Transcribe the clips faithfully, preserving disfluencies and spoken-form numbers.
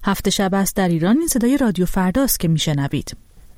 هفت شب است در ایران. این صدای رادیو فرداست که میشنوید.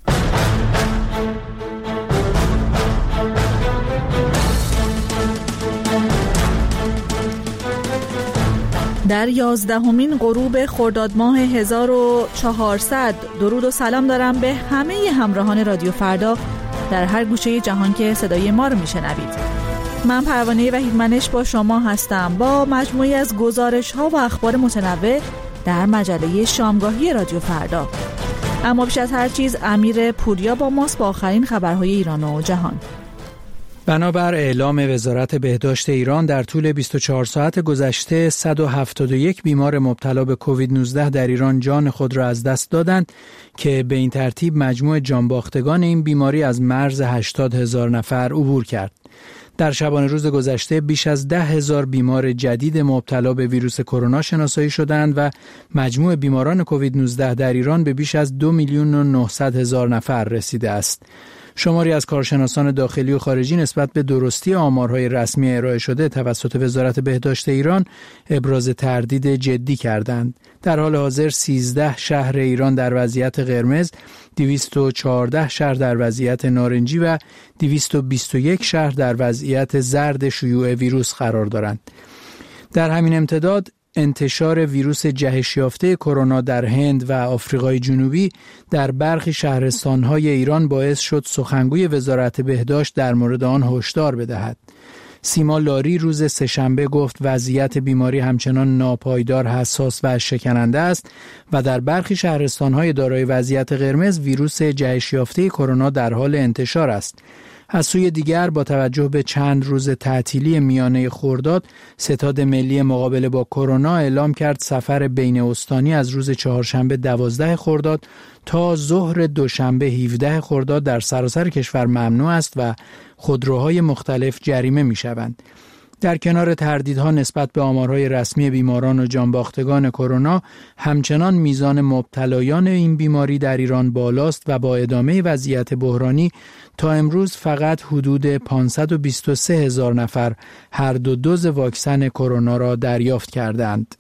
در یازدهمین غروب خرداد ماه هزار و چهارصد درود و سلام دارم به همه همراهان رادیو فردا در هر گوشه جهان که صدای ما رو میشنوید. من پروانه وحیدمنش با شما هستم با مجموعی از گزارش ها و اخبار متنوع در مجله شامگاهی رادیو فردا. اما بیش از هر چیز امیر پوریا با ماست با آخرین خبرهای ایران و جهان. بنابر اعلام وزارت بهداشت ایران در طول بیست و چهار ساعت گذشته صد و هفتاد و یک بیمار مبتلا به کووید نوزده در ایران جان خود را از دست دادند که به این ترتیب مجموع جانباختگان این بیماری از مرز هشتاد هزار نفر عبور کرد. در شبانه روز گذشته بیش از ده هزار بیمار جدید مبتلا به ویروس کرونا شناسایی شدند و مجموع بیماران کووید نوزده در ایران به بیش از دو میلیون و نهصد هزار نفر رسیده است. شماری از کارشناسان داخلی و خارجی نسبت به درستی آمارهای رسمی ارائه شده توسط وزارت بهداشت ایران ابراز تردید جدی کردند. در حال حاضر سیزده شهر ایران در وضعیت قرمز، دویست و چهارده شهر در وضعیت نارنجی و دویست و بیست و یک شهر در وضعیت زرد شیوع ویروس قرار دارند. در همین امتداد انتشار ویروس جهش یافته کرونا در هند و آفریقای جنوبی در برخی شهرستان‌های ایران باعث شد سخنگوی وزارت بهداشت در مورد آن هشدار بدهد. سیما لاری روز سه‌شنبه گفت وضعیت بیماری همچنان ناپایدار، حساس و شکننده است و در برخی شهرستان‌های دارای وضعیت قرمز ویروس جهش یافته کرونا در حال انتشار است. از سوی دیگر با توجه به چند روز تعطیلی میانه خرداد، ستاد ملی مقابله با کرونا اعلام کرد سفر بین استانی از روز چهارشنبه دوازده خرداد تا ظهر دوشنبه هفده خرداد در سراسر کشور ممنوع است و خودروهای مختلف جریمه می‌شوند. در کنار تردیدها نسبت به آمارهای رسمی بیماران و جانباختگان کرونا، همچنان میزان مبتلایان این بیماری در ایران بالاست و با ادامه وضعیت بحرانی تا امروز فقط حدود پانصد و بیست و سه هزار نفر هر دو دوز واکسن کرونا را دریافت کردند.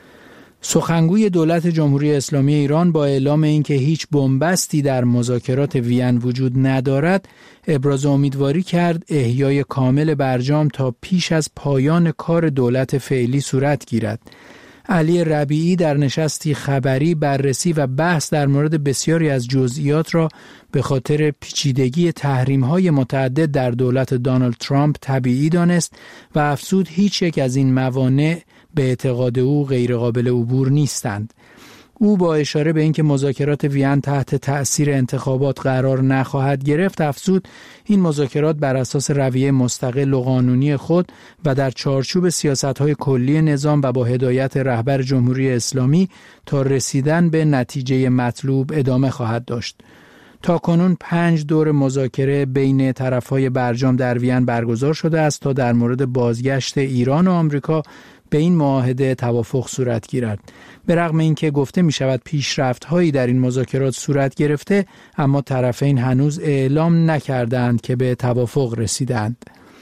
سخنگوی دولت جمهوری اسلامی ایران با اعلام اینکه هیچ بنبستی در مذاکرات وین وجود ندارد، ابراز امیدواری کرد احیای کامل برجام تا پیش از پایان کار دولت فعلی صورت گیرد. علی ربیعی در نشستی خبری بررسی و بحث در مورد بسیاری از جزئیات را به خاطر پیچیدگی تحریم‌های متعدد در دولت دونالد ترامپ طبیعی دانست و افزود هیچ یک از این موانع به اعتقاد او غیرقابل عبور نیستند. او با اشاره به اینکه مذاکرات وین تحت تأثیر انتخابات قرار نخواهد گرفت افزود این مذاکرات بر اساس رویه مستقل و قانونی خود و در چارچوب سیاست‌های کلی نظام و با هدایت رهبر جمهوری اسلامی تا رسیدن به نتیجه مطلوب ادامه خواهد داشت. تا کنون پنج دور مذاکره بین طرف‌های برجام در وین برگزار شده است تا در مورد بازگشت ایران و آمریکا به این معاهده توافق صورت گیرد. به رغم اینکه گفته می شود پیشرفت‌هایی در این مذاکرات صورت گرفته، اما طرفین هنوز اعلام نکردند که به توافق رسیدند.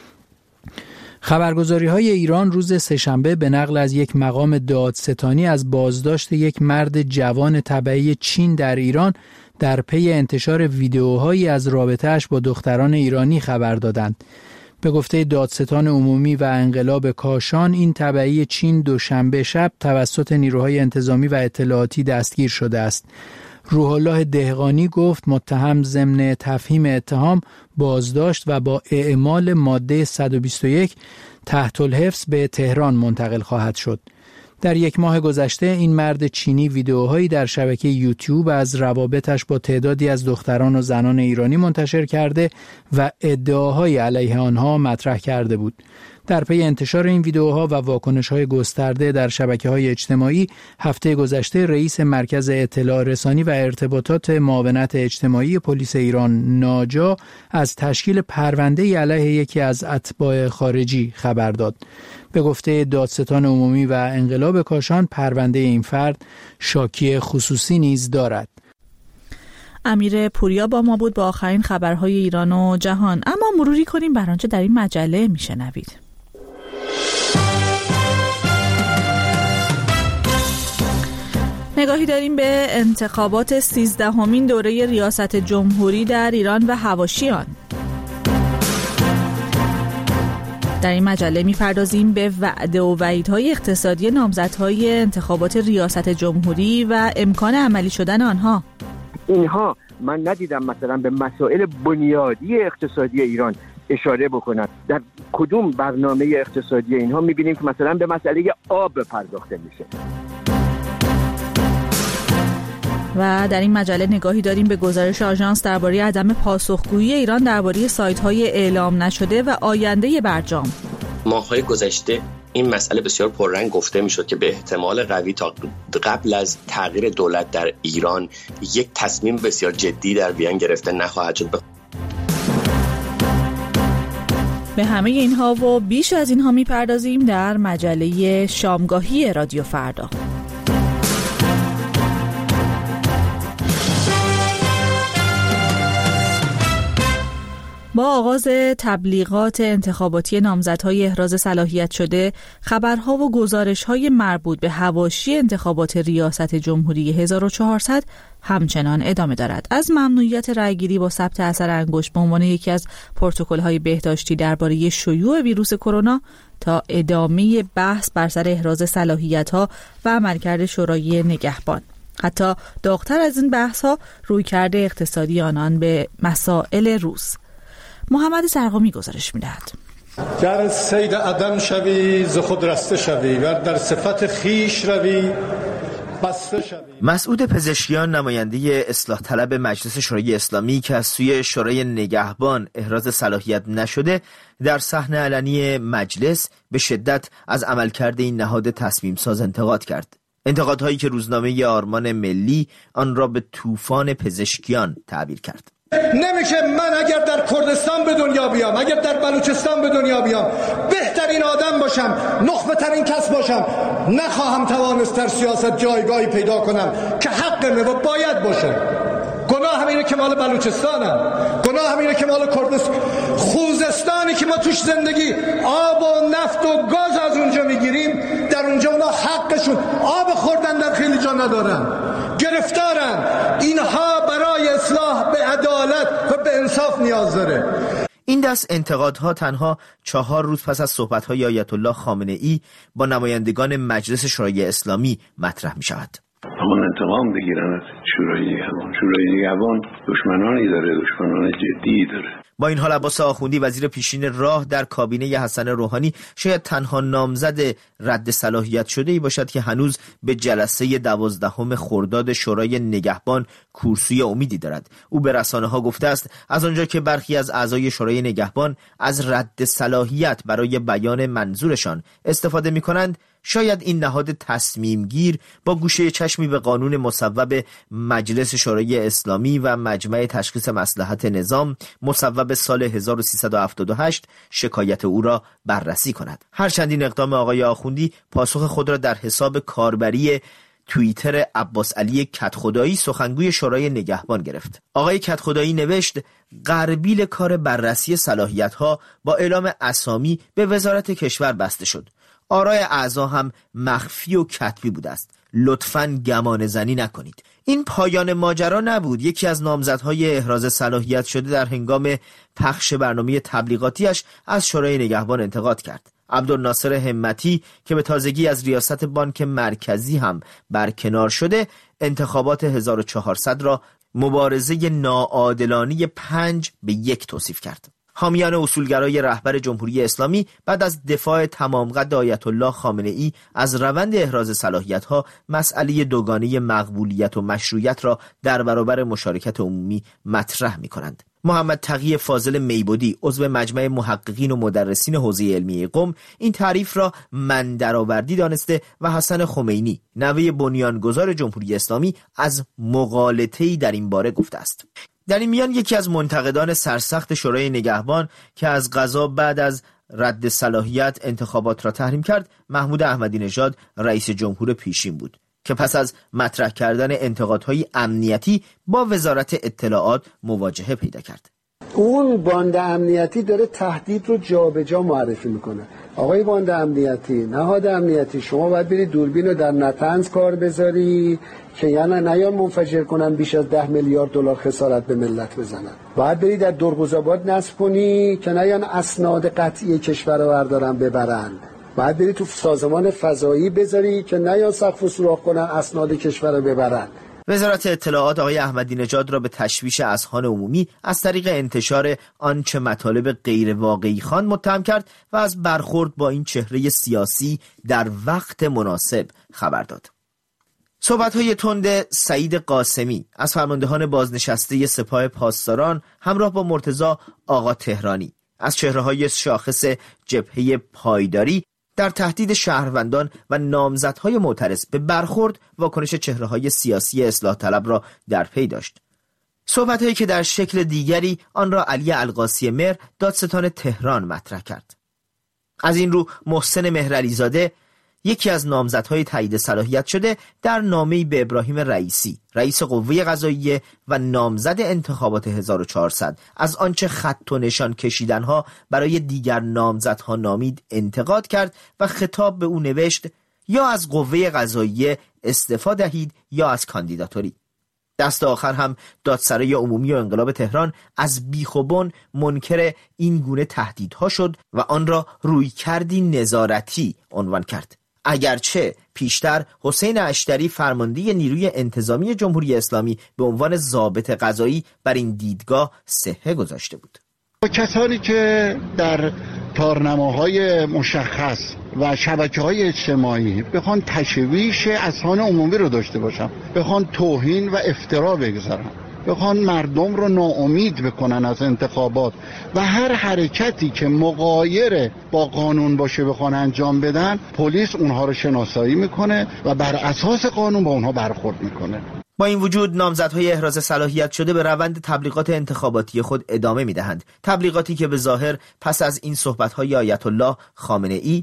خبرگزاری‌های ایران روز سه‌شنبه به نقل از یک مقام دادستانی از بازداشت یک مرد جوان تبعی چین در ایران در پی انتشار ویدئوهایی از رابطه‌اش با دختران ایرانی خبر دادند. به گفته دادستان عمومی و انقلاب کاشان، این تبعی چین دوشنبه شب توسط نیروهای انتظامی و اطلاعاتی دستگیر شده است. روح الله دهقانی گفت متهم ضمن تفهیم اتهام بازداشت و با اعمال ماده صد و بیست و یک تحت الحفظ به تهران منتقل خواهد شد. در یک ماه گذشته این مرد چینی ویدئوهایی در شبکه یوتیوب از روابطش با تعدادی از دختران و زنان ایرانی منتشر کرده و ادعاهای علیه آنها مطرح کرده بود. در پی انتشار این ویدئوها و واکنش‌های گسترده در شبکه‌های اجتماعی، هفته گذشته رئیس مرکز اطلاع رسانی و ارتباطات معاونت اجتماعی پلیس ایران ناجا از تشکیل پرونده‌ای علیه یکی از اتباع خارجی خبر داد. به گفته دادستان عمومی و انقلاب کاشان، پرونده این فرد شاکی خصوصی نیز دارد. امیر پوریا با ما بود با آخرین خبرهای ایران و جهان. اما مروری کنیم بر آنچه در این مجله میشنوید. نگاهی داریم به انتخابات سیزدهمین دوره ریاست جمهوری در ایران و حواشیان. در این مجله می‌پردازیم به وعده و وعیدهای اقتصادی نامزدهای انتخابات ریاست جمهوری و امکان عملی شدن آنها. اینها من ندیدم مثلا به مسائل بنیادی اقتصادی ایران اشاره بکنند. در کدوم برنامه اقتصادی اینها می‌بینیم که مثلا به مسئله آب پرداخته میشه. و در این مجله نگاهی داریم به گزارش آژانس درباره عدم پاسخگویی ایران درباره سایت‌های اعلام نشده و آینده برجام. ماه‌های گذشته این مسئله بسیار پررنگ گفته می‌شد که به احتمال قوی تا قبل از تغییر دولت در ایران یک تصمیم بسیار جدی در وین گرفته نخواهد شد. به همه اینها و بیش از اینها می‌پردازیم در مجله شامگاهی رادیو فردا. با آغاز تبلیغات انتخاباتی نامزدهای احراز صلاحیت شده، خبرها و گزارش‌های مربوط به حواشی انتخابات ریاست جمهوری هزار و چهارصد همچنان ادامه دارد. از ممنوعیت رأیگیری با ثبت اثر انگشت به عنوان یکی از پروتکل‌های بهداشتی درباره شیوع ویروس کرونا تا ادامه بحث بر سر احراز صلاحیت‌ها و عملکرد شورای نگهبان. حتی داغ‌تر از این بحث‌ها رویکرد اقتصادی آنان به مسائل روز. محمد سرقامی گزارش می‌دهد. گر صید عدم شوی ز خود رسته شوی و در صفت خیش روی بسته شوی. مسعود پزشکیان، نماینده اصلاح طلب مجلس شورای اسلامی که از سوی شورای نگهبان احراز صلاحیت نشده، در صحنه علنی مجلس به شدت از عملکرد این نهاد تصمیم ساز انتقاد کرد. انتقادهایی که روزنامه آرمان ملی آن را به طوفان پزشکیان تعبیر کرد. نمیشه من اگر در کردستان به دنیا بیام، اگر در بلوچستان به دنیا بیام، بهترین آدم باشم، نخبه ترین کس باشم، نخواهم توانست در سیاست جایگاهی پیدا کنم که حقمه و باید باشه. گناه همینه که مال بلوچستانم، گناه همینه که مال کردستان. خوزستانی که ما توش زندگی آب و نفت و گاز از اونجا میگیریم، در اونجا اونا حقشون آب خوردن در خیلی جا ندارن، گرفتارن. اینها برای اصلاح به عدالت و به انصاف نیاز داره. این دست انتقادها تنها چهار روز پس از صحبت‌های آیت الله خامنه ای با نمایندگان مجلس شورای اسلامی مطرح می شود. همون انتقام بگیرن از شورای نگهبان. شورای نگهبان دشمنانی داره، دشمنان جدی داره. با این حال عباس آخوندی، وزیر پیشین راه در کابینه حسن روحانی، شاید تنها نامزد رد صلاحیت شده ای باشد که هنوز به جلسه دوازدهم خرداد شورای نگهبان کورسوی امیدی دارد. او به رسانه ها گفته است از آنجا که برخی از اعضای شورای نگهبان از رد صلاحیت برای بیان منظورشان استفاده می کنند، شاید این نهاد تصمیم گیر با گوشه چشمی به قانون مصوب مجلس شورای اسلامی و مجمع تشخیص مصلحت نظام مصوب سال هزار و سیصد و هفتاد و هشت شکایت او را بررسی کند. هرچند این اقدام آقای آخوندی پاسخ خود را در حساب کاربری توییتر عباس علی کدخدایی، سخنگوی شورای نگهبان، گرفت. آقای کدخدایی نوشت غربیل کار بررسی صلاحیت‌ها با اعلام اسامی به وزارت کشور بسته شد. آرای اعضا هم مخفی و کتبی بوده است. لطفاً گمان زنی نکنید. این پایان ماجرا نبود. یکی از نامزدهای احراز صلاحیت شده در هنگام پخش برنامه تبلیغاتیش از شورای نگهبان انتقاد کرد. عبدالناصر همتی که به تازگی از ریاست بانک مرکزی هم برکنار شده، انتخابات هزار و چهارصد را مبارزه ناعادلانه پنج به یک توصیف کرد. حامیان اصولگرای رهبر جمهوری اسلامی بعد از دفاع تمام قد آیت الله خامنه ای از روند احراز صلاحیت‌ها، مسئله دوگانه مقبولیت و مشروعیت را در برابر مشارکت عمومی مطرح می‌کنند. محمد تقی فاضل میبودی، عضو مجمع محققین و مدرسین حوزه علمی قم، این تعریف را من درآوردی دانسته و حسن خمینی، نوه بنیانگذار جمهوری اسلامی، از مغالطه‌ای در این باره گفته است. در این میان یکی از منتقدان سرسخت شورای نگهبان که از قضا بعد از رد صلاحیت انتخابات را تحریم کرد، محمود احمدی نژاد، رئیس جمهور پیشین بود که پس از مطرح کردن انتقادهای امنیتی با وزارت اطلاعات مواجهه پیدا کرد. اون باند امنیتی داره تهدید رو جابجا معرفی میکنه آقای باند امنیتی، نهاد امنیتی، شما باید برید دوربین رو در نطنز کار بذاری که یعنی نیان منفجر کنن بیش از ده میلیارد دلار خسارت به ملت بزنن. باید برید در درگذابات نصب کنی که نیان اسناد قطعی کشور رو بردارن ببرن. باید برید تو سازمان فضایی بذاری که نیان سقف و سوراخ کنن اسناد کشور رو ببرن. وزارت اطلاعات آقای احمدی نژاد را به تشویش اذهان عمومی از طریق انتشار آنچه مطالب غیر واقعی خوان متهم کرد و از برخورد با این چهره سیاسی در وقت مناسب خبر داد. صحبت‌های تند سعید قاسمی از فرماندهان بازنشسته سپاه پاسداران همراه با مرتضی آقا تهرانی از چهره‌های شاخص جبهه پایداری در تهدید شهروندان و نامزدهای معترض به برخورد واکنش چهره‌های سیاسی اصلاح طلب را در پی داشت. صحبت‌هایی که در شکل دیگری آن را علی القاسی مهر دادستان تهران مطرح کرد. از این رو محسن مهرعلیزاده یکی از نامزدهای تایید صلاحیت شده در نامه‌ای به ابراهیم رئیسی رئیس قوه قضاییه و نامزد انتخابات هزار و چهارصد از آنچه خط و نشان کشیدنها برای دیگر نامزدها نامید انتقاد کرد و خطاب به او نوشت یا از قوه قضاییه استعفا دهید یا از کاندیداتوری. دست آخر هم دادسرای عمومی و انقلاب تهران از بیخ و بن منکر این گونه تهدیدها شد و آن را رویکردی نظارتی عنوان کرد. اگرچه پیشتر حسین اشتری فرمانده نیروی انتظامی جمهوری اسلامی به عنوان ضابط قضایی بر این دیدگاه صحه گذاشته بود. کسانی که در تارنماهای مشخص و شبکه‌های اجتماعی بخوان تشویش اذهان عمومی رو داشته باشن، بخوان توهین و افترا بگذارن، بخوان مردم رو ناامید بکنن از انتخابات و هر حرکتی که مغایر با قانون باشه بخوان انجام بدن، پلیس اونها رو شناسایی میکنه و بر اساس قانون با اونها برخورد میکنه. با این وجود نامزدهای احراز صلاحیت شده به روند تبلیغات انتخاباتی خود ادامه میدهند. تبلیغاتی که به ظاهر پس از این صحبت‌های آیت الله خامنه ای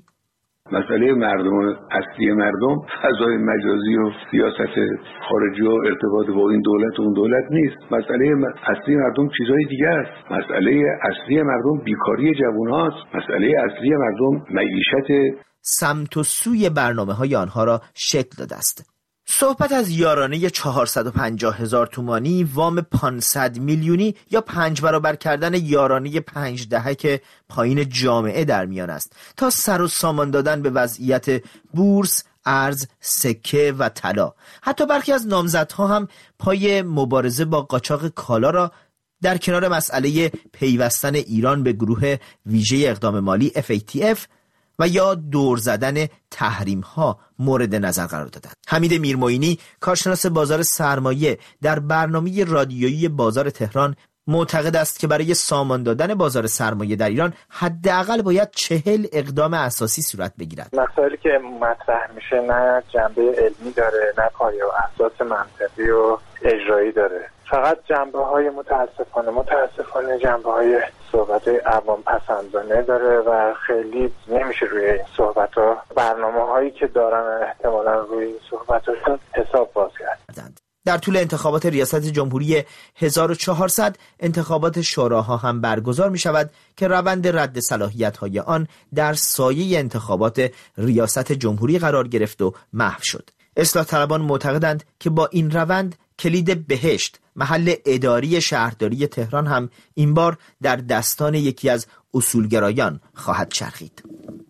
مسئله مردم اصلی مردم فضای مجازی و سیاست خارجی و ارتباط با این دولت و اون دولت نیست. مسئله اصلی مردم چیزای دیگه است. مسئله اصلی مردم بیکاری جوان‌هاست. مسئله اصلی مردم معیشت. سمت و سوی برنامه‌های آنها را شکل داده است. صحبت از یارانه چهارصد و پنجاه هزار تومانی، وام پانصد میلیونی یا پنج برابر کردن یارانه پنج دهک پایین جامعه در میان است تا سر و سامان دادن به وضعیت بورس، ارز، سکه و طلا. حتی برخی از نامزدها هم پای مبارزه با قاچاق کالا را در کنار مسئله پیوستن ایران به گروه ویژه اقدام مالی اف ای تی اف و یا دور زدن تحریم ها مورد نظر قرار دادند. حمید میرموینی کارشناس بازار سرمایه در برنامه رادیویی بازار تهران معتقد است که برای سامان دادن بازار سرمایه در ایران حداقل باید چهل اقدام اساسی صورت بگیرد. مسائلی که مطرح میشه نه جنبه علمی داره، نه پایه و اساس منطقی و اجرایی داره. فقط جنبه های متاسفانه متاسفانه جنبه های صحبت عوام پسندانه داره و خیلی نمیشه روی این صحبت ها برنامه هایی که دارن احتمالا روی این صحبت هاشون حساب باز کردند. در طول انتخابات ریاست جمهوری هزار و چهارصد انتخابات شوراها هم برگزار می شود که روند رد صلاحیت های آن در سایه انتخابات ریاست جمهوری قرار گرفت و محو شد. اصلاح طلبان معتقدند که با این روند کلید بهشت، محل اداری شهرداری تهران، هم این بار در دستان یکی از اصولگرایان خواهد چرخید.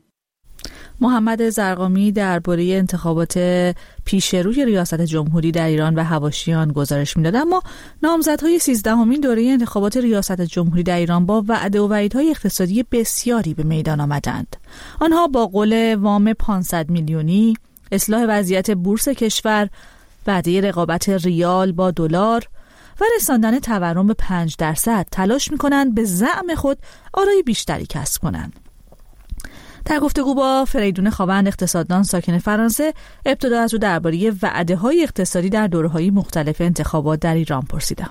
محمد زرقامی درباره انتخابات پیش روی ریاست جمهوری در ایران و حواشیان گزارش میداد. اما نامزدهای سیزدهمین دوره انتخابات ریاست جمهوری در ایران با وعده و وعیدهای اقتصادی بسیاری به میدان آمدند. آنها با قول وام پانصد میلیونی، اصلاح وضعیت بورس کشور، وعده رقابت ریال با دلار و رساندن تورم به پنج درصد تلاش می‌کنند به زعم خود آرای بیشتری کسب کنند. در گفتگو با فریدون خاوند اقتصاددان ساکن فرانسه، ابتدا از او درباره وعده‌های اقتصادی در دوره‌های مختلف انتخابات در ایران پرسیدم.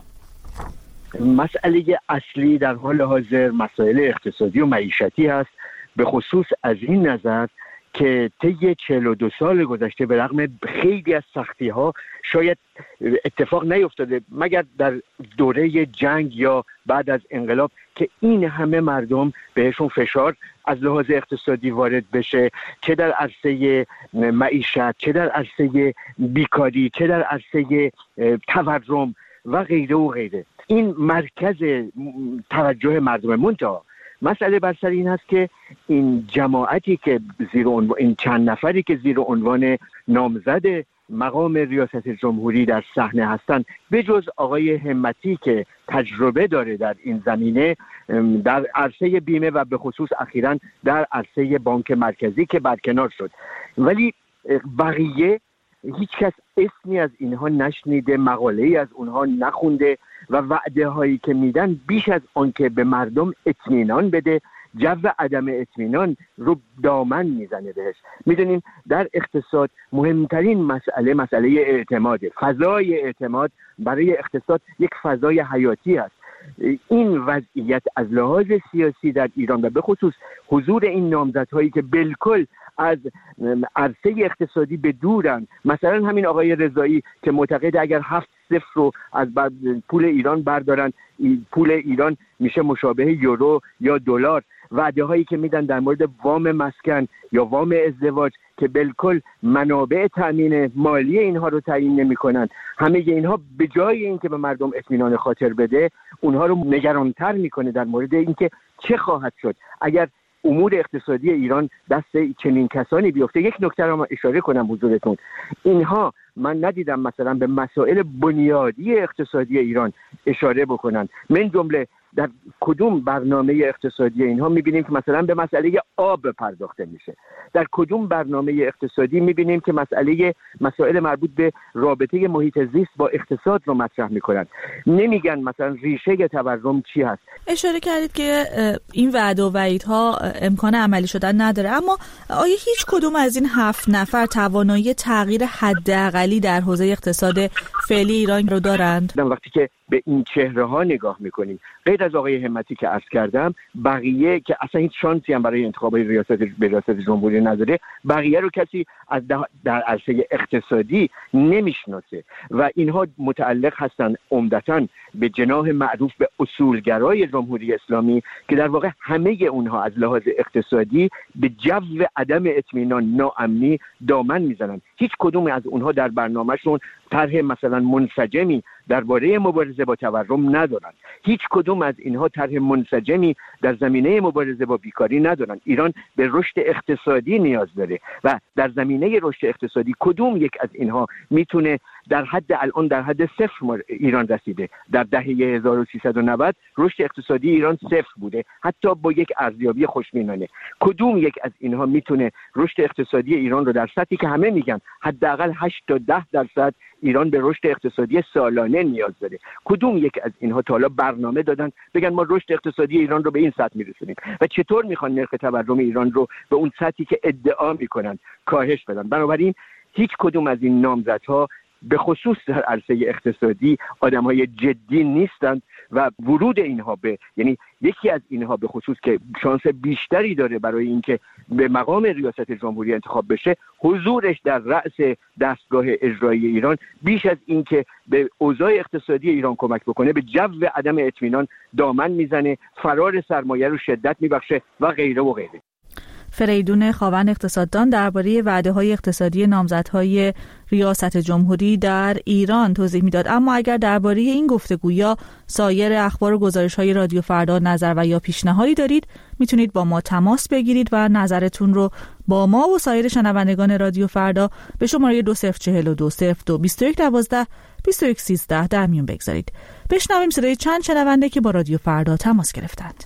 مسئله اصلی در حال حاضر مسائل اقتصادی و معیشتی است، به خصوص از این نظر که طی چهل و دو سال گذشته به رغم خیلی از سختی‌ها شاید اتفاق نیفتاده مگر در دوره جنگ یا بعد از انقلاب که این همه مردم بهشون فشار از لحاظ اقتصادی وارد بشه، چه در عرصه معیشت، چه در عرصه بیکاری، چه در عرصه تورم و غیره و غیره. این مرکز توجه مردم. منتها مسئله بر سر این هست که این جماعتی که زیر عنوان، این چند نفری که زیر عنوان نامزد مقام ریاست جمهوری در صحنه هستند، به جز آقای همتی که تجربه داره در این زمینه در عرصه بیمه و به خصوص اخیراً در عرصه بانک مرکزی که برکنار شد، ولی بقیه هیچ کس اسمی از اینها نشنیده، مقاله‌ای از اونها نخونده و وعده هایی که میدن بیش از آن که به مردم اطمینان بده، جو عدم اطمینان رو دامن میزنه بهش. میدونین در اقتصاد مهمترین مسئله مسئله اعتماده. فضای اعتماد برای اقتصاد یک فضای حیاتی است. این وضعیت از لحاظ سیاسی در ایران و به خصوص حضور این نامزدهایی که بالکل از عرصه اقتصادی به دورن، مثلا همین آقای رضایی که معتقد اگر هفت صفر رو از پول ایران بردارن، پول ایران میشه مشابه یورو یا دلار. وعده هایی که میدن در مورد وام مسکن یا وام ازدواج که بالکل منابع تامین مالی اینها رو تعیین نمی‌کنن، همه اینها به جای اینکه به مردم اطمینان خاطر بده، اونها رو نگرانتر میکنه در مورد اینکه چه خواهد شد اگر امور اقتصادی ایران دست چنین کسانی بیفته. یک نکته رو اشاره کنم حضورتون، اینها من ندیدم مثلا به مسائل بنیادی اقتصادی ایران اشاره بکنن. من جمله در کدوم برنامه اقتصادی اینها میبینیم که مثلا به مسئله آب پرداخته میشه؟ در کدوم برنامه اقتصادی میبینیم که مسئله مسائل مربوط به رابطه محیط زیست با اقتصاد رو مطرح میکنن؟ نمیگن مثلا ریشه تورم چی هست. اشاره کردید که این وعده و وعیدها امکان عملی شدن نداره، اما آیا هیچ کدوم از این هفت نفر توانایی تغییر حداقلی در حوزه اقتصاد فعلی ایران رو دارند؟ وقتی که به این چهره ها نگاه میکنیم، غیر از آقای همتی که عرض کردم، بقیه که اصلا هیچ شانسی هم برای انتخاب ریاست ریاست جمهوری نداره، بقیه رو کسی از در عرصه اقتصادی نمیشناسه و اینها متعلق هستن عمدتاً به جناح معروف به اصولگرای جمهوری اسلامی که در واقع همه اونها از لحاظ اقتصادی به جو عدم اطمینان، ناامنی دامن میزنن. هیچ کدوم از اونها در برنامهشون طرح مثلا منسجمی درباره مبارزه با تورم ندارن. هیچ کدوم از اینها طرح منسجمی در زمینه مبارزه با بیکاری ندارن. ایران به رشد اقتصادی نیاز داره و در زمینه رشد اقتصادی کدوم یک از اینها میتونه در حد الان در حد صفر ایران رسیده؟ در دهه هزار و سیصد و نود رشد اقتصادی ایران صفر بوده، حتی با یک ارزیابی خوشبینانه. کدوم یک از اینها میتونه رشد اقتصادی ایران رو در سطحی که همه میگن حداقل هشت تا ده درصد ایران به رشد اقتصادی سالانه نیاز داره؟ کدوم یک از اینها تا حالا برنامه دادن بگن ما رشد اقتصادی ایران رو به این سطح میرسونیم و چطور میخوان نرخ تورم ایران رو به اون سطحی که ادعا میکنن کاهش بدن؟ بنابراین هیچ کدوم از این نامزدها به خصوص در عرصه اقتصادی آدم‌های جدی نیستند و ورود اینها به، یعنی یکی از اینها به خصوص که شانس بیشتری داره برای اینکه به مقام ریاست جمهوری انتخاب بشه، حضورش در رأس دستگاه اجرایی ایران بیش از اینکه به اوضاع اقتصادی ایران کمک بکنه به جو عدم اطمینان دامن میزنه، فرار سرمایه رو شدت میبخشه و غیره و غیره. فریدون خاوند اقتصاددان درباره وعده‌های اقتصادی نامزدهای ریاست جمهوری در ایران توضیح میداد. اما اگر درباره این گفتگو یا سایر اخبار و گزارش‌های رادیو فردا نظر و یا پیشنهادی دارید، میتونید با ما تماس بگیرید و نظرتون رو با ما و سایر شنوندگان رادیو فردا به شماره دو صفر چهل و دو صفر دو بیست و یک دوازده بیست و یک سیزده در میون بگذارید. بشنویم صدای چند شنونده که با رادیو فردا تماس گرفتند.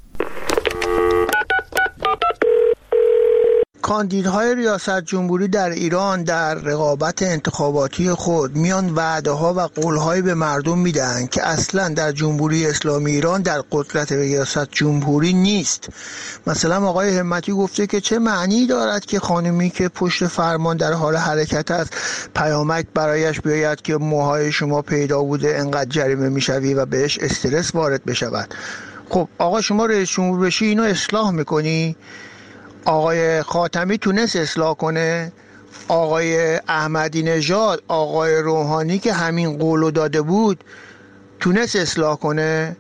کاندیدهای ریاست جمهوری در ایران در رقابت انتخاباتی خود میان وعده ها و قول های به مردم میدن که اصلا در جمهوری اسلامی ایران در قدرت ریاست جمهوری نیست. مثلا آقای همتی گفته که چه معنی دارد که خانمی که پشت فرمان در حال حرکت است پیامک برایش بیاید که موهای شما پیدا بوده انقدر جریمه میشوی و بهش استرس وارد بشود. خب آقا شما رئیس جمهور بشی اینو اصلاح میکنی؟ آقای خاتمی تونست اصلاح کنه؟ آقای احمدی نژاد، آقای روحانی که همین قولو داده بود تونست اصلاح کنه؟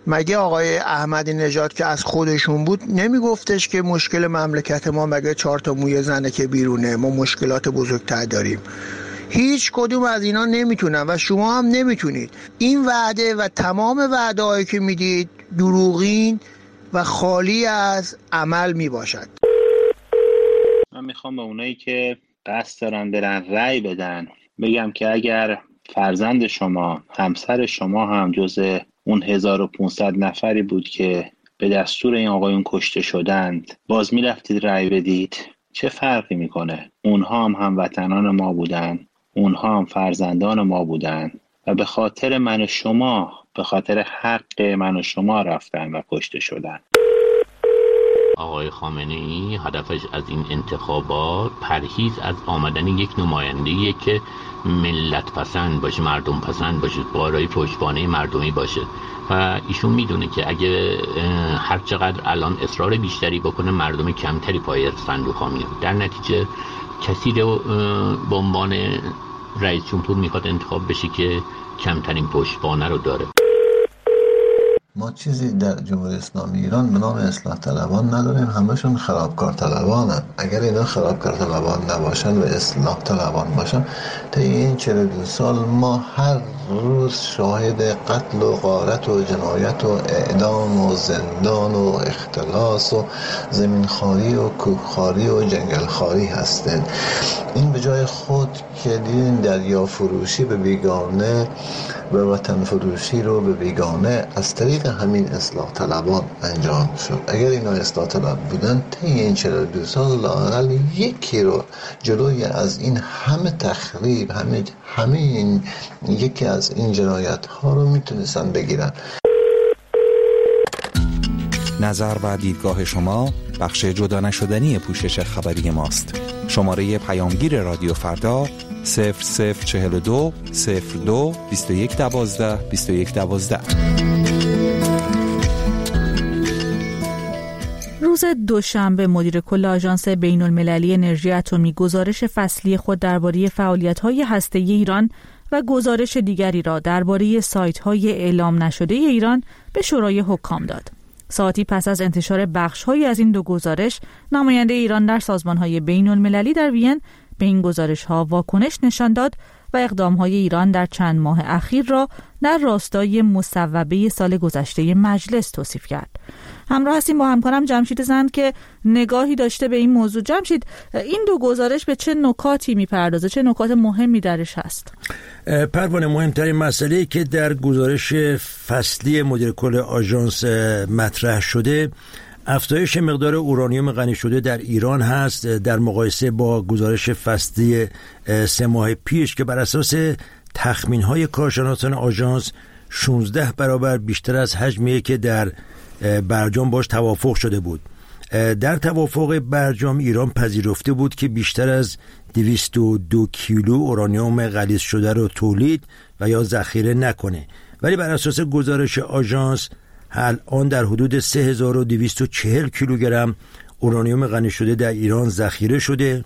مگه آقای احمدی نژاد که از خودشون بود نمیگفتش که مشکل مملکت ما مگه چهار تا موی زنه که بیرونه، ما مشکلات بزرگتر داریم؟ هیچ کدوم از اینا نمیتونن و شما هم نمیتونید. این وعده و تمام وعده هایی که میدید دروغین و خالی از عمل میباشد. من میخوام به اونایی که قصد دارن برن رأی بدن بگم که اگر فرزند شما، همسر شما هم جز اون هزار و پانصد نفری بود که به دستور این آقایون کشته شدند، باز میرفتید رأی بدید، چه فرقی میکنه؟ اونها هم هموطنان ما بودن، اونها هم فرزندان ما بودن و به خاطر من و شما، به خاطر حق من و شما رفتن و کشته شدن. آقای خامنه‌ای هدفش از این انتخابات پرهیز از آمدن یک نماینده‌ای که ملت پسند باشه، مردم پسند باشه، بالای پشتوانه مردمی باشه و ایشون میدونه که اگه هر چقدر الان اصرار بیشتری بکنه مردم کمتری پای صندوق ها میاد. در نتیجه کسی رو به عنوان رئیس جمهور میخواد انتخاب بشه که کمترین پشتوانه رو داره. ما چیزی در جمهوری اسلامی ایران به نام اصلاح طلبان نداریم، همشون خرابکار طلبانن. اگر اینا خرابکار طلبان نباشن و اصلاح طلبان باشن، تا این چهل و دو سال ما هر روز شاهد قتل و غارت و جنایت و اعدام و زندان و اختلاس و زمینخواری و کوهخواری و جنگلخواری هستند. این به جای خود که دیدین دریا فروشی به بیگانه و وطن فروشی رو به بیگانه از طریق همین اصلاح طلبان انجام شد. اگر اینا اصلاح طلب بودن طی این چهل و دو سال لااقل یکی رو جلوی از این همه تخریب، همه همه این یکی از این جنایت ها رو میتونستن بگیرن. نظر و دیدگاه شما بخش جدا نشدنی پوشش خبری ماست. شماره پیامگیر رادیو فردا صفر صفر چهل و دو صفر دو بیست و یک دوازده بیست و یک دوازده. روز دوشنبه مدیر کل آژانس بین المللی انرژی اتمی گزارش فصلی خود درباره فعالیت‌های هسته‌ای ایران و گزارش دیگری را درباره سایت‌های اعلام نشده ایران به شورای حکام داد. ساعتی پس از انتشار بخش‌هایی از این دو گزارش، نماینده ایران در سازمان‌های بین المللی در وین به این گزارش‌ها واکنش نشان داد و اقدام‌های ایران در چند ماه اخیر را در راستای مصوبه سال گذشته مجلس توصیف کرد. همراه هستیم با همکارم جمشید زند که نگاهی داشته به این موضوع. جمشید، این دو گزارش به چه نکاتی می‌پردازه؟ چه نکات مهمی درش هست؟ پروانه، مهمترین مسئله‌ای که در گزارش فصلی مدیر کل آژانس مطرح شده افزایش مقدار اورانیوم غنی شده در ایران هست در مقایسه با گزارش فصلی سه ماه پیش که بر اساس تخمین‌های کارشناسان آژانس شانزده برابر بیشتر از حجمی که در برجام باش توافق شده بود. در توافق برجام ایران پذیرفته بود که بیشتر از دویست و دو کیلو اورانیوم غلیظ شده رو تولید و یا ذخیره نکنه، ولی بر اساس گزارش آژانس الان در حدود سه هزار و دویست و چهل کیلوگرم اورانیوم غنی شده در ایران ذخیره شده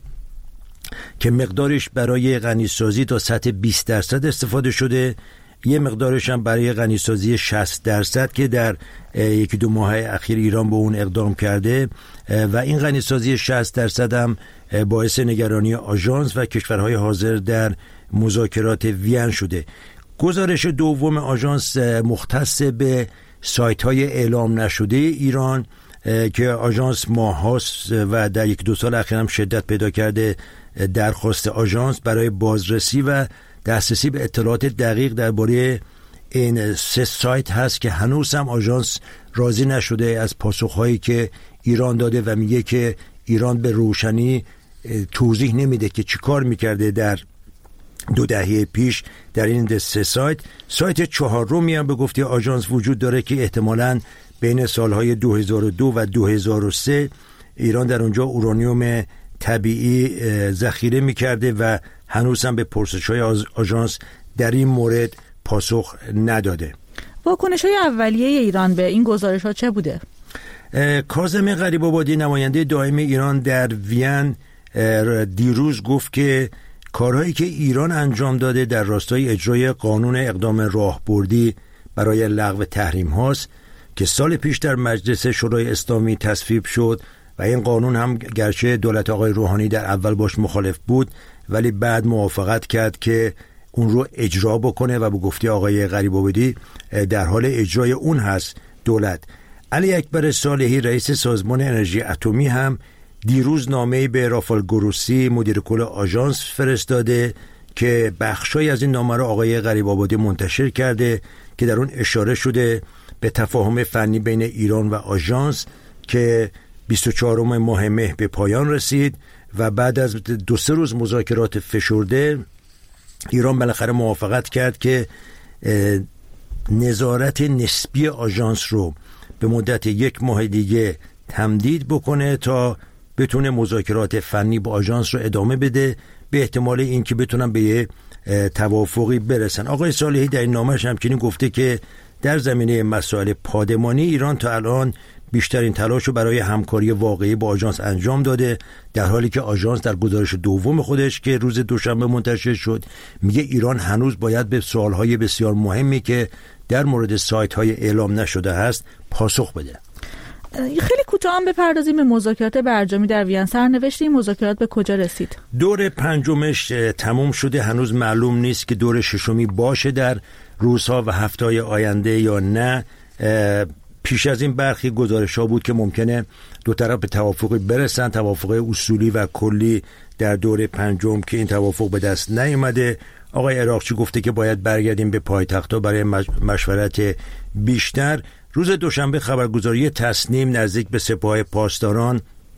که مقدارش برای غنیسازی تا سطح بیست درصد استفاده شده، یه مقدارش هم برای غنیسازی شصت درصد که در یکی دو ماه اخیر ایران به اون اقدام کرده و این غنیسازی شصت درصد هم باعث نگرانی آژانس و کشورهای حاضر در مذاکرات وین شده. گزارش دوم آژانس مختص به سایت‌های اعلام نشده ایران که آژانس ماهاست و در یک دو سال اخیر هم شدت پیدا کرده درخواست آژانس برای بازرسی و دسترسی به اطلاعات دقیق درباره این سه سایت هست که هنوز هم آژانس راضی نشده از پاسخهایی که ایران داده و میگه که ایران به روشنی توضیح نمیده که چی کار میکرده در دو دهه پیش در این سه سایت. سایت چهارمی هم به گفته آژانس وجود داره که احتمالاً بین سالهای دو هزار و دو و دو هزار و سه ایران در اونجا اورانیوم طبیعی ذخیره میکرده و هنوز هم به پرسش‌های آژانس در این مورد پاسخ نداده. واکنش‌های اولیه ایران به این گزارش‌ها چه بوده؟ کاظم غریب‌آبادی نماینده دائم ایران در وین دیروز گفت که کارهایی که ایران انجام داده در راستای اجرای قانون اقدام راهبردی برای لغو تحریم هاست که سال پیش در مجلس شورای اسلامی تصویب شد و این قانون هم گرچه دولت آقای روحانی در اول باش مخالف بود ولی بعد موافقت کرد که اون رو اجرا بکنه و به گفته آقای غریب‌آبادی در حال اجرای اون هست دولت. علی اکبر صالحی رئیس سازمان انرژی اتمی هم دیروز نامه‌ای به رافائل گروسی مدیر کل آژانس فرستاده که بخشای از این نامه رو آقای غریب‌آبادی منتشر کرده که در اون اشاره شده به تفاهم فنی بین ایران و آژانس که بیست و چهارم ماه مه به پایان رسید و بعد از دو سه روز مذاکرات فشرده ایران بالاخره موافقت کرد که نظارت نسبی آژانس رو به مدت یک ماه دیگه تمدید بکنه تا بتونه مذاکرات فنی با آژانس رو ادامه بده به احتمال اینکه بتونن به یه توافقی برسن. آقای صالحی در این نامه‌اش همچنین گفته که در زمینه مسائل پادمانی ایران تا الان بیشترین تلاش رو برای همکاری واقعی با آژانس انجام داده، در حالی که آژانس در گزارش دوم خودش که روز دوشنبه منتشر شد میگه ایران هنوز باید به سوالهای بسیار مهمی که در مورد سایت‌های اعلام نشده هست پاسخ بده. خیلی کوتاه هم بپردازیم به مذاکرات برجامی در وین. سرنوشت این مذاکرات به کجا رسید؟ دور پنجمش تموم شده، هنوز معلوم نیست که دور ششمی باشه در روزها و هفته‌های آینده یا نه. پیش از این برخی گزارش‌ها بود که ممکنه دو طرف به توافقی برسن، توافق اصولی و کلی در دور پنجم، که این توافق به دست نیامده. آقای عراقچی گفته که باید برگردیم به پایتخت‌ها برای مشورت بیشتر. روز دوشنبه خبرگزاری تصنیم نزدیک به سپاه پاسداران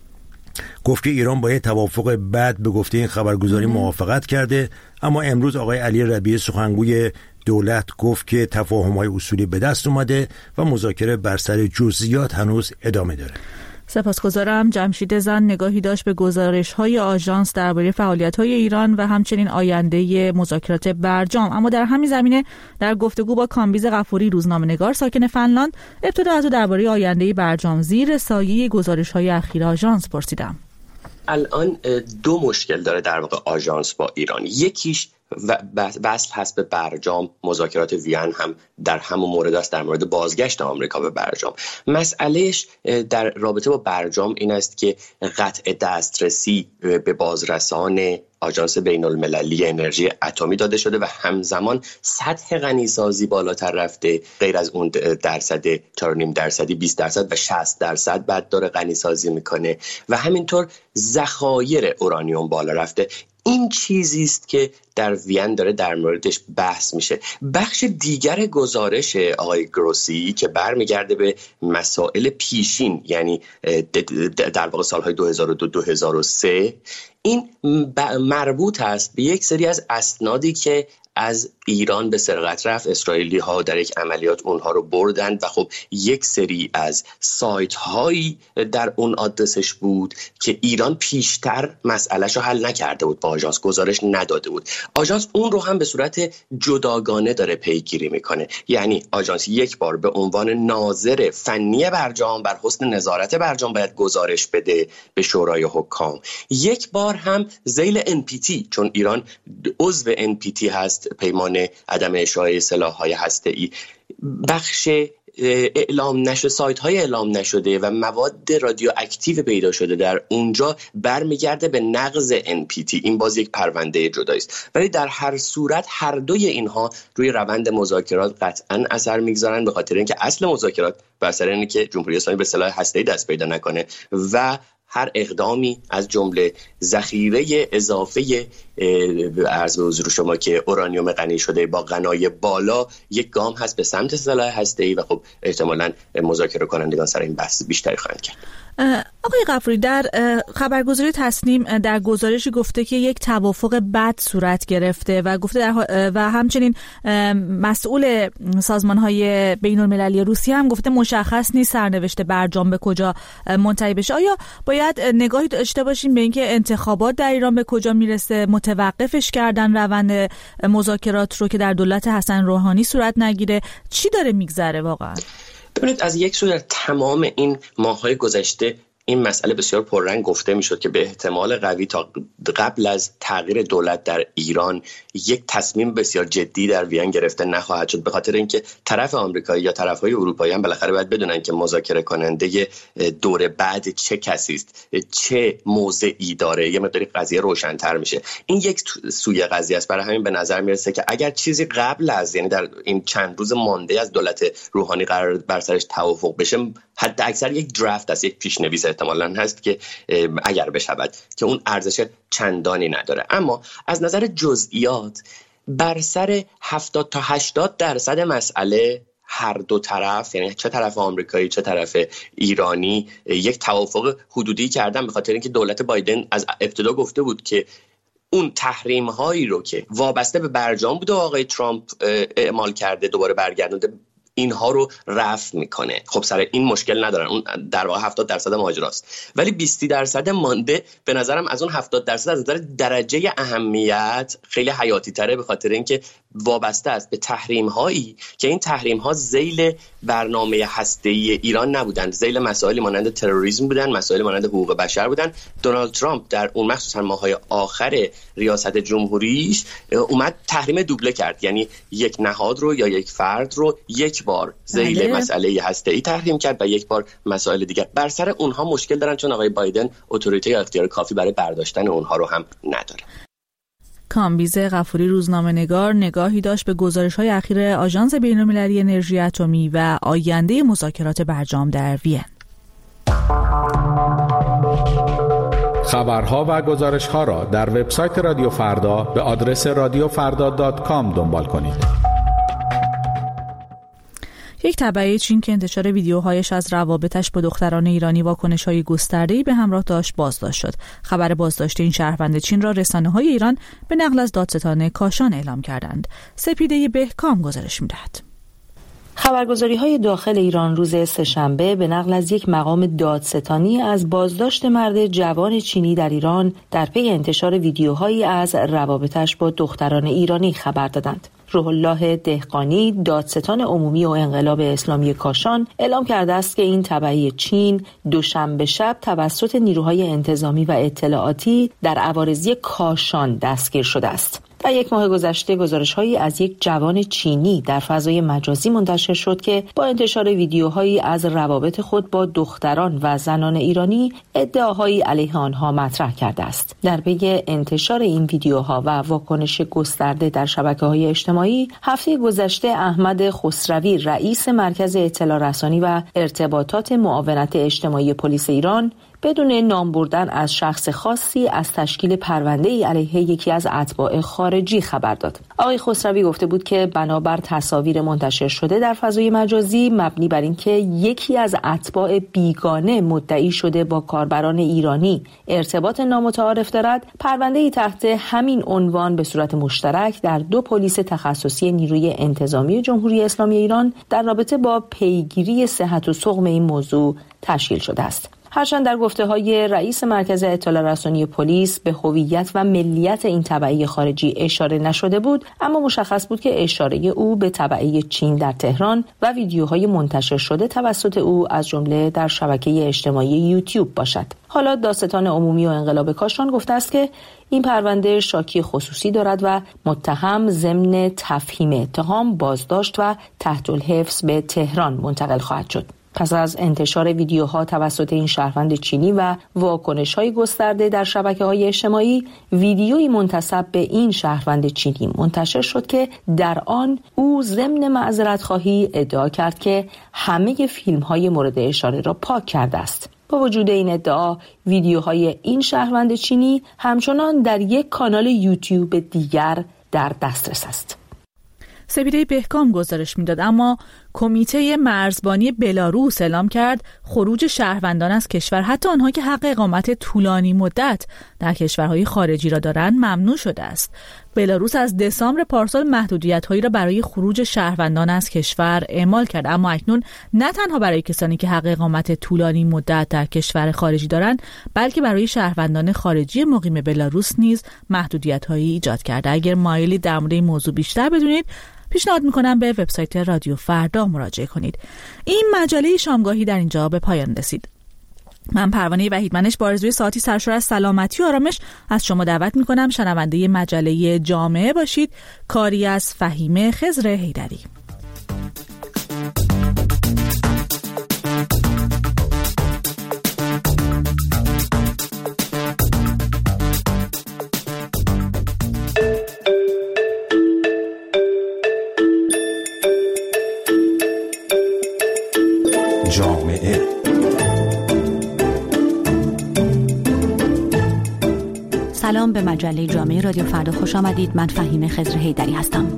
گفت که ایران با یه توافق بعد به گفته این خبرگزاری موافقت کرده، اما امروز آقای علی ربیعی سخنگوی دولت گفت که تفاهم‌های اصولی به دست اومده و مذاکره بر سر جزئیات هنوز ادامه داره. سپاسگزارم. جمشید زن نگاهی داشت به گزارش‌های آژانس درباره فعالیت‌های ایران و همچنین آینده مذاکرات برجام. اما در همین زمینه در گفتگو با کامبیز غفوری روزنامه‌نگار ساکن فنلاند ابتدا از او درباره آینده برجام زیر سایه گزارش‌های اخیر آژانس پرسیدم. الان دو مشکل داره در واقع آژانس با ایران. یکیش و بحث هست به برجام، مذاکرات وین هم در همون مورد است، در مورد بازگشت آمریکا به برجام. مسئلهش در رابطه با برجام این است که قطع دسترسی به بازرسان آژانس بین المللی انرژی اتمی داده شده و همزمان سطح غنیسازی بالاتر رفته، غیر از اون درصد چهار و نیم درصدی بیست درصد و شصت درصد بعد داره غنیسازی میکنه و همینطور ذخایر اورانیوم بالا رفته. این چیزی است که در وین داره در موردش بحث میشه. بخش دیگر گزارش آقای گروسی که برمیگرده به مسائل پیشین، یعنی در واقع سالهای دو هزار و دو دو هزار و سه، این مربوط است به یک سری از اسنادی که از ایران به سرقت رفت. اسرائیلی ها در یک عملیات اونها رو بردند و خب یک سری از سایت هایی در اون آدرسش بود که ایران پیشتر مسئلهش رو حل نکرده بود، با آژانس گزارش نداده بود. آژانس اون رو هم به صورت جداگانه داره پیگیری میکنه. یعنی آژانس یک بار به عنوان ناظر فنی برجام بر حسن نظارت برجام باید گزارش بده به شورای حکام، یک بار هم ذیل ان پی تی، چون ایران عضو ان پی تی هست، پیمان عدم اشاعه سلاح‌های هسته‌ای، بخش اعلام نشده، سایت های اعلام نشده و مواد رادیواکتیو پیدا شده در اونجا برمیگرده به نقض ان پی تی. این باز یک پرونده جدایی است، ولی در هر صورت هر دوی اینها روی روند مذاکرات قطعا اثر میگذارن، به خاطر اینکه اصل مذاکرات بر سر اینه که جمهوری اسلامی به سلاح هسته‌ای دست پیدا نکنه و هر اقدامی از جمله ذخیره اضافه عرض به حضور شما که اورانیوم غنی شده با غنای بالا یک گام هست به سمت سلاح هسته‌ای و خب احتمالاً مذاکره کنندگان سر این بحث بیشتری خواهند کرد. آقای غفوری، در خبرگزاری تصنیم در گزارشی گفته که یک توافق بد صورت گرفته و گفته در و همچنین مسئول سازمان‌های بین‌المللی روسیه هم گفته مشخص نیست سرنوشت برجام به کجا منتهی بشه. آیا باید نگاهی داشته باشیم به اینکه انتخابات در ایران به کجا میرسه، متوقفش کردن روند مذاکرات رو که در دولت حسن روحانی صورت نگیره؟ چی داره میگذره واقعا؟ ببینید، از یک سو در تمام این ماه‌های گذشته این مسئله بسیار پررنگ گفته میشد که به احتمال قوی تا قبل از تغییر دولت در ایران یک تصمیم بسیار جدی در وین گرفته نخواهد شد، به خاطر اینکه طرف آمریکایی یا طرف‌های اروپایی هم بالاخره باید بدونن که مذاکره کننده دور بعد چه کسی است، چه موضعی داره، یه مقداری قضیه روشن‌تر میشه. این یک سوی قضیه است. برای همین به نظر میرسه که اگر چیزی قبل از، یعنی در این چند روز مانده از دولت روحانی قرار بر سرش توافق بشه، حتی اکثر یک درافت است، یک پیشنویس احتمالاً هست که اگر بشود که اون ارزش چندانی نداره. اما از نظر جزئیات بر سر هفتاد تا هشتاد درصد مسئله هر دو طرف، یعنی چه طرف آمریکایی چه طرف ایرانی، یک توافق حدودی کردن، به خاطر اینکه دولت بایدن از ابتدا گفته بود که اون تحریم هایی رو که وابسته به برجام بوده آقای ترامپ اعمال کرده دوباره برگردونده، اینها رو رفع میکنه. خب سر این مشکل ندارن، اون در واقع هفتاد درصد ماجراست، ولی بیست درصد مانده به نظرم از اون هفتاد درصد از نظر درجه اهمیت خیلی حیاتی تره، به خاطر اینکه وابسته است به تحریم هایی که این تحریم ها ذیل برنامه هسته‌ای ایران نبودند، ذیل مسائلی مانند تروریسم بودن، مسائلی مانند حقوق بشر بودن. دونالد ترامپ در اون مخصوصا ماهای آخر ریاست جمهوریش اومد تحریم دوبله کرد، یعنی یک نهاد رو یا یک فرد رو یک بار ذیل بله. مسئله هسته‌ای تحریم کرد و یک بار مسائل دیگر. بر سر اونها مشکل دارن چون آقای بایدن اتوریته یا اختیار کافی برای برداشتن اونها رو هم نداره. کامبیز غفوری روزنامه‌نگار نگاهی داشت به گزارش‌های اخیر آژانس بین‌المللی انرژی اتمی و آینده مذاکرات برجام در وین. خبرها و گزارش‌ها را در وبسایت رادیو فردا به آدرس رادیو فردا دات کام دنبال کنید. یک تبعیه چین که انتشار ویدیوهایش از روابطش با دختران ایرانی واکنش‌های گسترده‌ای به همراه داشت بازداشت شد. خبر بازداشت این شهروند چین را رسانه‌های ایران به نقل از دادستان کاشان اعلام کردند. سپیده بهکام گزارش می‌دهد. خبرگزاری‌های داخل ایران روز سه‌شنبه به نقل از یک مقام دادستانی از بازداشت مرد جوان چینی در ایران در پی انتشار ویدیوهایی از روابطش با دختران ایرانی خبر دادند. روح الله دهقانی، دادستان عمومی و انقلاب اسلامی کاشان، اعلام کرده است که این تبعیه چین دوشنبه شب توسط نیروهای انتظامی و اطلاعاتی در عوارضی کاشان دستگیر شده است. در یک ماه گذشته گزارش‌هایی از یک جوان چینی در فضای مجازی منتشر شد که با انتشار ویدیوهایی از روابط خود با دختران و زنان ایرانی ادعاهایی علیه آنها مطرح کرده است. در پی انتشار این ویدیوها و واکنش گسترده در شبکه‌های اجتماعی، هفته گذشته احمد خسروی، رئیس مرکز اطلاع رسانی و ارتباطات معاونت اجتماعی پلیس ایران، بدون نام بردن از شخص خاصی از تشکیل پرونده‌ای علیه یکی از اتباع خارجی خبر داد. آقای خسروی گفته بود که بنابر تصاویر منتشر شده در فضای مجازی مبنی بر اینکه یکی از اتباع بیگانه مدعی شده با کاربران ایرانی ارتباط نامتعارف دارد، پرونده‌ای تحت همین عنوان به صورت مشترک در دو پلیس تخصصی نیروی انتظامی جمهوری اسلامی ایران در رابطه با پیگیری صحت و سقم این موضوع تشکیل شده است. هرچند در گفته‌های رئیس مرکز اطلاع رسانی پلیس به هویت و ملیت این تبعیه خارجی اشاره نشده بود، اما مشخص بود که اشاره او به تبعیه چین در تهران و ویدیوهای منتشر شده توسط او از جمله در شبکه اجتماعی یوتیوب باشد. حالا دادستان عمومی و انقلاب کاشان گفته است که این پرونده شاکی خصوصی دارد و متهم ضمن تفهیم اتهام بازداشت و تحت الحفظ به تهران منتقل خواهد شد. پس از انتشار ویدیوها توسط این شهروند چینی و واکنش‌های گسترده در شبکه‌های اجتماعی، ویدیویی منتسب به این شهروند چینی منتشر شد که در آن او ضمن معذرت‌خواهی ادعا کرد که همه فیلم‌های مورد اشاره را پاک کرده است. با وجود این ادعا، ویدیوهای این شهروند چینی همچنان در یک کانال یوتیوب دیگر در دسترس است. سپیده بهکام گزارش میداد. اما کمیته مرزبانی بلاروس اعلام کرد خروج شهروندان از کشور، حتی آنها که حق اقامت طولانی مدت در کشورهای خارجی را دارند، ممنوع شده است. بلاروس از دسامبر پارسال محدودیت‌هایی را برای خروج شهروندان از کشور اعمال کرد، اما اکنون نه تنها برای کسانی که حق اقامت طولانی مدت در کشور خارجی دارند، بلکه برای شهروندان خارجی مقیم بلاروس نیز محدودیت‌هایی ایجاد کرده. اگر مایلی در مورد این موضوع بیشتر بدونید، پیشنهاد میکنم به وبسایت رادیو فردا مراجعه کنید. این مجله شامگاهی در اینجا به پایان رسید. من پروانه وحیدمنش با آرزوی ساعتی سرشار از سلامتی و آرامش از شما دعوت میکنم شنونده مجله جامعه باشید. کاری از فهیمه خضر حیدری. جامعه سلام به مجله جامعه رادیو فردا خوش آمدید. من فهیمه خضر حیدری هستم.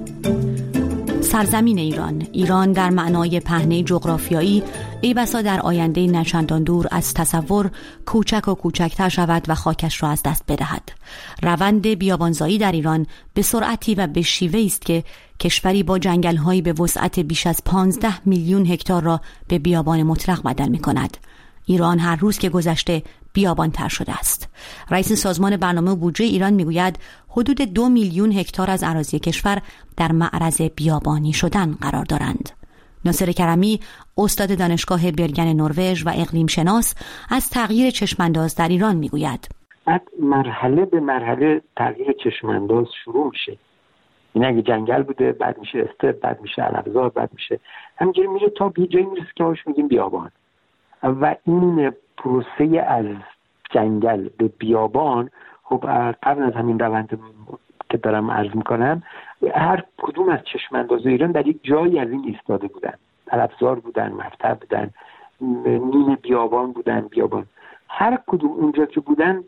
سرزمین ایران ایران در معنای پهنه جغرافیایی ای بسا در آینده نچندان دور از تصور کوچک و کوچکتر شود و خاکش را از دست بدهد. روند بیابانزایی در ایران به سرعتی و به شیوهی است که کشوری با جنگل‌هایی به وسعت بیش از پانزده میلیون هکتار را به بیابان مطلق بدل می‌کند. ایران هر روز که گذشته بیابان تر شده است. رئیس سازمان برنامه و بودجه ایران میگوید حدود دو میلیون هکتار از اراضی کشور در معرض بیابانی شدن قرار دارند. ناصر کرمی استاد دانشگاه برگن نروژ و اقلیم شناس از تغییر چشمانداز در ایران میگوید. بعد مرحله به مرحله تغییر چشمانداز شروع میشه. این اگه جنگل بوده بعد میشه استپ، بعد میشه علفزار، بعد میشه همینجوری میره تا به جایی میرسه که ما میگیم بیابان. و این پروسه از جنگل به بیابان خب قبل از همین روند که دارم عرض میکنم هر کدوم از چشمانداز ایران در یک جایی از این ایستاده بودن. علفزار بودن، مرتع بودن، نیم بیابان بودن، بیابان. هر کدوم اونجا که بودن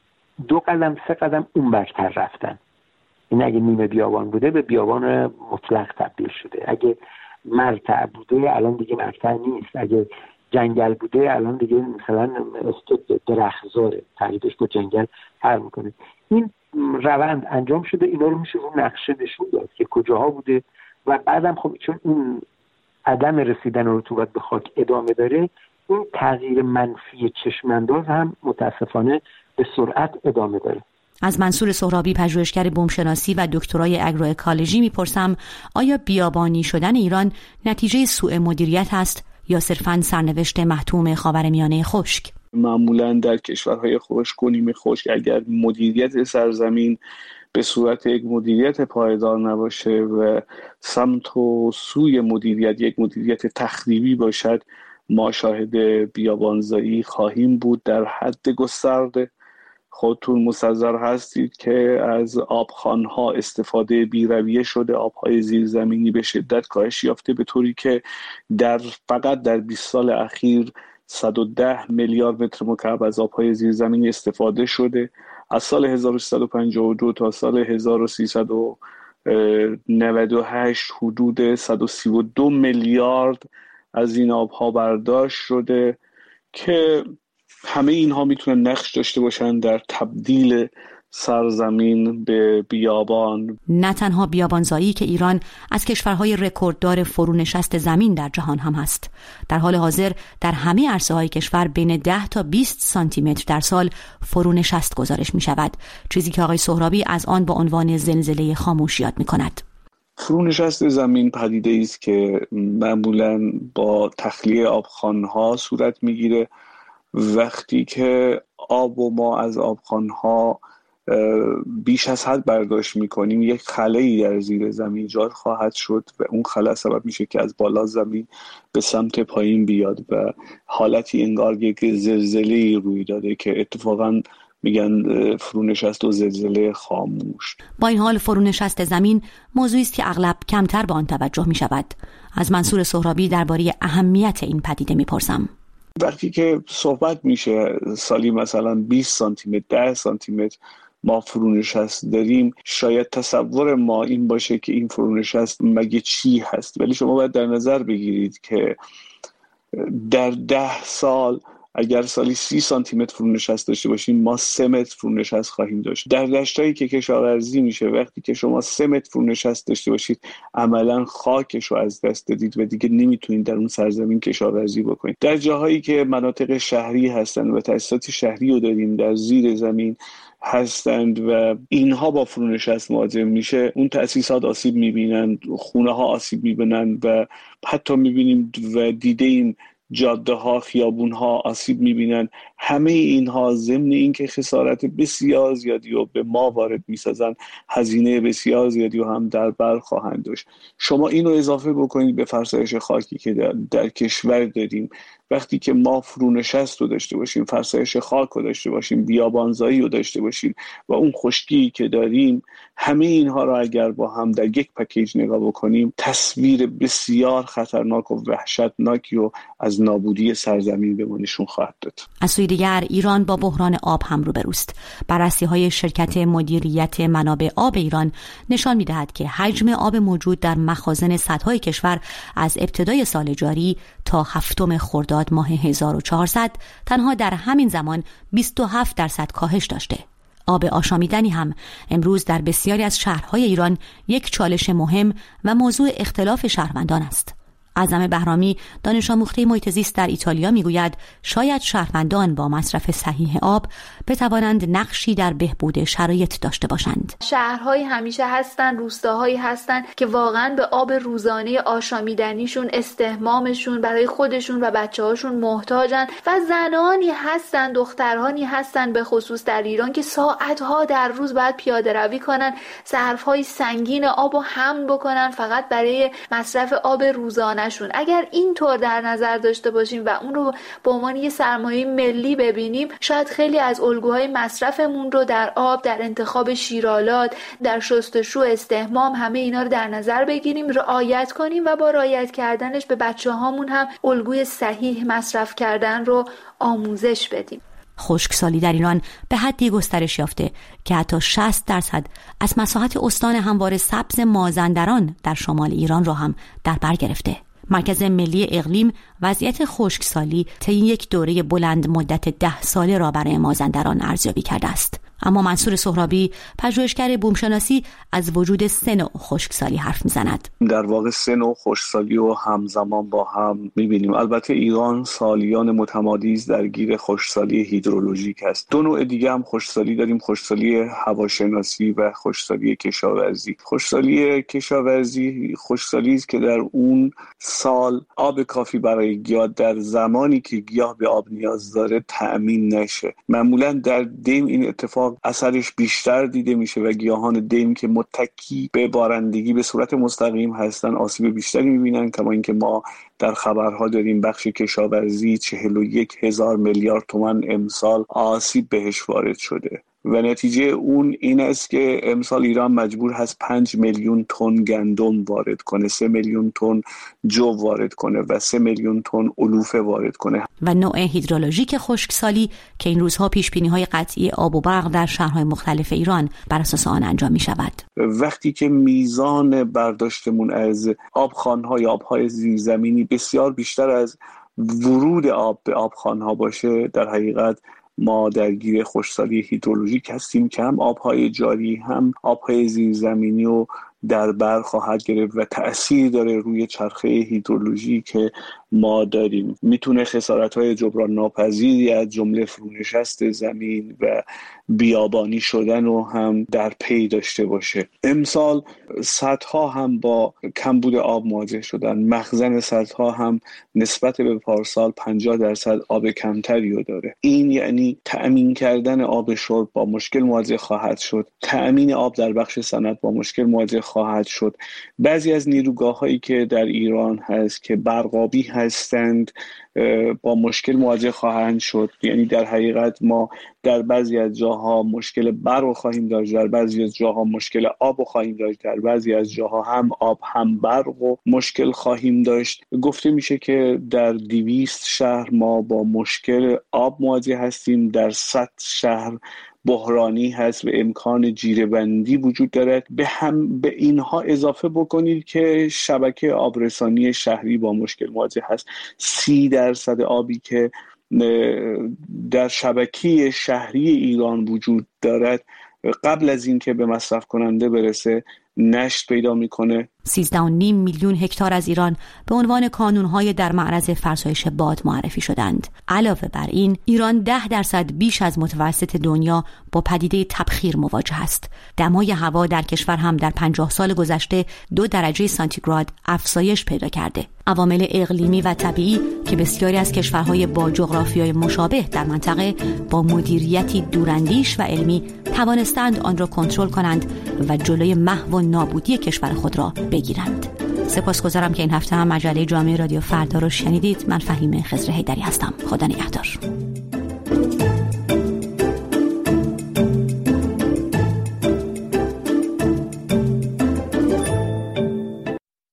دو قدم سه قدم اون برتر رفتن. این اگه نیم بیابان بوده به بیابان مطلق تبدیل شده. اگه مرتع بوده الان دیگه مرتع نیست. اگه جنگل بوده الان دیگه مثلا درختزاره، تغییرش با جنگل فرق میکنه. این روند انجام شده، اینا رو میشه رو نقشه نشون داد که کجاها بوده و بعدم خب چون این عدم رسیدن رطوبت به خاک ادامه داره، این تغییر منفی چشمانداز هم متاسفانه به سرعت ادامه داره. از منصور سهرابی پژوهشگر بومشناسی و دکترای اگرواکولوژی میپرسم آیا بیابانی شدن ایران نتیجه سوء مدیریت است یا صرفاً سرنوشت محتوم خاورمیانه خشک؟ معمولاً در کشورهای خشک و نیمه خشک اگر مدیریت سرزمین به صورت یک مدیریت پایدار نباشه و سمت و سوی مدیریت یک مدیریت تخریبی باشد، ما شاهد بیابانزایی خواهیم بود در حد گسترده. خودتون مستحضر هستید که از آبخوان‌ها استفاده بی‌رویه شده، آب‌های زیرزمینی به شدت کاهش یافته به طوری که در فقط در بیست سال اخیر صد و ده میلیارد متر مکعب از آب‌های زیرزمینی استفاده شده. از سال هزار و سیصد و پنجاه و دو تا سال هزار و سیصد و نود و هشت حدود صد و سی و دو میلیارد از این آب‌ها برداشت شده که همه اینها میتونن نقش داشته باشن در تبدیل سرزمین به بیابان. نه تنها بیابانزایی که ایران از کشورهای رکورددار فرونشست زمین در جهان هم هست. در حال حاضر در همه عرصه‌های کشور بین ده تا بیست سانتی متر در سال فرونشست گزارش می شود، چیزی که آقای سهرابی از آن با عنوان زلزله خاموش یاد می کند. فرونشست زمین پدیده است که معمولاً با تخلیه آبخوان‌ها صورت میگیره. وقتی که آب و ما از آبخوان‌ها بیش از حد برداشت میکنیم، یک خلایی در زیر زمین ایجاد خواهد شد و اون خلا سبب میشه که از بالا زمین به سمت پایین بیاد و حالتی انگار یک زلزله‌ای روی داده که اتفاقاً میگن فرونشست و زلزله خاموش. با این حال فرونشست زمین موضوعی است که اغلب کمتر به آن توجه میشود. از منصور سهرابی درباره اهمیت این پدیده میپرسم. وقتی که صحبت میشه سالی مثلا بیست سانتی متر، ده سانتی متر ما فرونشست داریم، شاید تصور ما این باشه که این فرونشست مگه چی هست، ولی شما باید در نظر بگیرید که در ده سال اگر سالی سی سانتی متر فرونشست داشته باشیم ما سه متر فرونشست خواهیم داشت. در دشتایی که کشاورزی میشه وقتی که شما سه متر فرونشست داشته باشید عملا خاکش رو از دست دادید و دیگه نمیتونید در اون سرزمین کشاورزی بکنید. در جاهایی که مناطق شهری هستن و تأسیسات شهری رو داریم در زیر زمین هستند و اینها با فرونشست مواجه میشه، اون تأسیسات آسیب میبینند، خونه ها آسیب میبینند و حتی میبینیم و دیده این جاده ها، خیابون ها آسیب میبینن. همه اینها ضمن این که خسارت بسیار زیادی رو به ما وارد میسازن، هزینه بسیار زیادی رو هم در بر خواهند داشت. شما اینو اضافه بکنید به فرسایش خاکی که در, در کشور داریم. وقتی که ما فرونشست رو داشته باشیم، فرسایش خاک رو داشته باشیم، بیابانزایی رو داشته باشیم و اون خشکی که داریم، همه اینها رو اگر با هم در یک پکیج نگاه بکنیم، تصویر بسیار خطرناک و وحشتناکی رو از نابودی سرزمین به ما نشون خواهد داد. از سوی دیگر ایران با بحران آب هم روبروست. بررسی‌های شرکت مدیریت منابع آب ایران نشان می‌دهد که حجم آب موجود در مخازن سدهای کشور از ابتدای سال جاری تا هفتم خرداد ماه هزار و چهارصد تنها در همین زمان بیست و هفت درصد کاهش داشته. آب آشامیدنی هم امروز در بسیاری از شهرهای ایران یک چالش مهم و موضوع اختلاف شهروندان است. اعظم بهرامی، دانش آموخته محیط زیست در ایتالیا، میگوید شاید شهروندان با مصرف صحیح آب بتوانند نقشی در بهبود شرایط داشته باشند. شهرهایی همیشه هستن، روستاهایی هستن که واقعا به آب روزانه آشامیدنیشون، استحمامشون برای خودشون و بچه‌هاشون محتاجن و زنانی هستن، دخترانی هستن به خصوص در ایران که ساعتها در روز باید پیاده روی کنن، ظرف‌های سنگین آبو حمل بکنن فقط برای مصرف آب روزانه. اگر این طور در نظر داشته باشیم و اون رو به عنوان یه سرمایه ملی ببینیم، شاید خیلی از الگوهای مصرفمون رو در آب، در انتخاب شیرالات، در شستشو، استحمام، همه اینا رو در نظر بگیریم، رعایت کنیم و با رعایت کردنش به بچه‌هامون هم الگوی صحیح مصرف کردن رو آموزش بدیم. خشکسالی در ایران به حدی گسترش یافته که حتی شصت درصد از مساحت استان هموار سبز مازندران در شمال ایران را هم در بر گرفته. مرکز ملی اقلیم وضعیت خشکسالی طی یک دوره بلند مدت ده ساله را برای مازندران ارزیابی کرده است. اما منصور سهرابی، پژوهشگر بومشناسی، از وجود سه نوع خشکسالی حرف میزند. در واقع سه نوع خشکسالی رو همزمان با هم میبینیم. البته ایران سالیان متمادی درگیر خشکسالی هیدرولوژیک است. دو نوع دیگه هم خشکسالی داریم، خشکسالی هواشناسی و خشکسالی کشاورزی. خشکسالی کشاورزی خشکسالی است که در اون سال آب کافی برای گیاه در زمانی که گیاه به آب نیاز داره تأمین نشه. معمولا در دیم این اتفاق اثرش بیشتر دیده میشه و گیاهان دیم که متکی به بارندگی به صورت مستقیم هستن آسیب بیشتری میبینن. کما اینکه ما در خبرها داریم بخش کشاورزی چهل و یک هزار میلیارد تومان امسال آسیب بهش وارد شده و نتیجه اون این است که امسال ایران مجبور هست پنج میلیون تن گندم وارد کنه، سه میلیون تن جو وارد کنه و سه میلیون تن علوفه وارد کنه. و نوع هیدرولوژیک خشکسالی که این روزها پیشبینی‌های قطعی آب و برق در شهرهای مختلف ایران بر اساس آن انجام می شود. وقتی که میزان برداشتمون از آبخوان‌ها یا آب‌های زیرزمینی بسیار بیشتر از ورود آب به آبخوان‌ها باشه، در حقیقت ما درگیر خشکسالی هیدرولوژیک هستیم که هم آبهای جاری هم آبهای زیرزمینی و در بر خواهد گرفت و تأثیر داره روی چرخه هیدرولوژی که ما داریم. میتونه خسارت‌های جبران ناپذیری از جمله فرونشست زمین و بیابانی شدن رو هم در پی داشته باشه. امسال سدها هم با کمبود آب مواجه شدن. مخزن سدها هم نسبت به پارسال پنجاه درصد آب کمتری رو داره. این یعنی تأمین کردن آب شرب با مشکل مواجه خواهد شد. تأمین آب در بخش صنعت با مشکل مواجه خواهد شد. بعضی از نیروگاه‌هایی که در ایران هست که برقابی هستند با مشکل مواجه خواهند شد. یعنی در حقیقت ما در بعضی از جاها مشکل برق خواهیم داشت، در بعضی از جاها مشکل آب خواهیم داشت، در بعضی از جاها هم آب هم برق و مشکل خواهیم داشت. گفته میشه که در دویست شهر ما با مشکل آب مواجه هستیم، در صد شهر بحرانی هست و امکان جیره‌بندی وجود دارد. به هم به اینها اضافه بکنید که شبکه آبرسانی شهری با مشکل مواجه هست. سی درصد آبی که در شبکه شهری ایران وجود دارد قبل از اینکه به مصرف کننده برسه نشت پیدا میکنه. سیزده و نیم میلیون هکتار از ایران به عنوان کانونهای در معرض فرسایش باد معرفی شدند. علاوه بر این، ایران ده درصد بیش از متوسط دنیا با پدیده تبخیر مواجه است. دمای هوا در کشور هم در پنجاه سال گذشته دو درجه سانتیگراد افزایش پیدا کرده. عوامل اقلیمی و طبیعی که بسیاری از کشورهای با جغرافیای مشابه در منطقه با مدیریتی دوراندیش و علمی توانستند آن را کنترل کنند و جلوی محو و نابودی کشور خود را بگیرند. سپاسگزارم که این هفته هم مجله جامعه رادیو فردا رو شنیدید. من فهیمه خضر حیدری هستم. خدا نگهدار.